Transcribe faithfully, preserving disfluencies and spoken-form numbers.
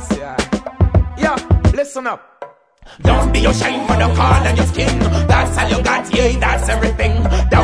pussy. Yeah, listen up. Don't be ashamed for the call on your skin. That's all you got, yeah, that's everything. Don't